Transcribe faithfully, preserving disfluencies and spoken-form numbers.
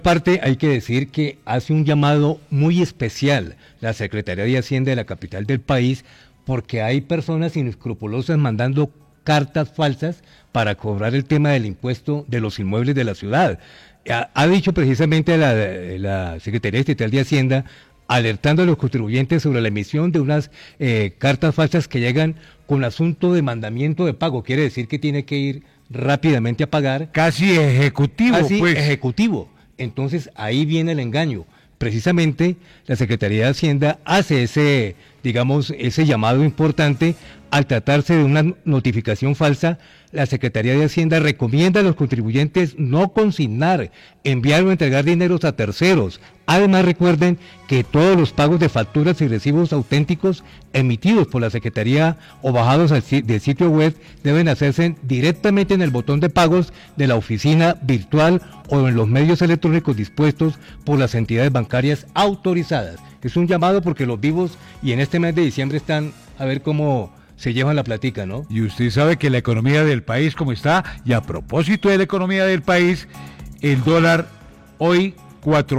Parte hay que decir que hace un llamado muy especial la Secretaría de Hacienda de la capital del país, porque hay personas inescrupulosas mandando cartas falsas para cobrar el tema del impuesto de los inmuebles de la ciudad. Ha, ha dicho precisamente la, la Secretaría Estatal de Hacienda, alertando a los contribuyentes sobre la emisión de unas eh, cartas falsas que llegan con asunto de mandamiento de pago. Quiere decir que tiene que ir rápidamente a pagar. Casi ejecutivo, Casi pues. ejecutivo. Entonces ahí viene el engaño. Precisamente la Secretaría de Hacienda hace ese, digamos, ese llamado importante. Al tratarse de una notificación falsa, la Secretaría de Hacienda recomienda a los contribuyentes no consignar, enviar o entregar dineros a terceros. Además, recuerden que todos los pagos de facturas y recibos auténticos emitidos por la Secretaría o bajados al, del sitio web deben hacerse directamente en el botón de pagos de la oficina virtual o en los medios electrónicos dispuestos por las entidades bancarias autorizadas. Es un llamado porque los vivos y en este mes de diciembre están a ver cómo se llevan la platica, ¿no? Y usted sabe que la economía del país como está, y a propósito de la economía del país, el dólar hoy cuatro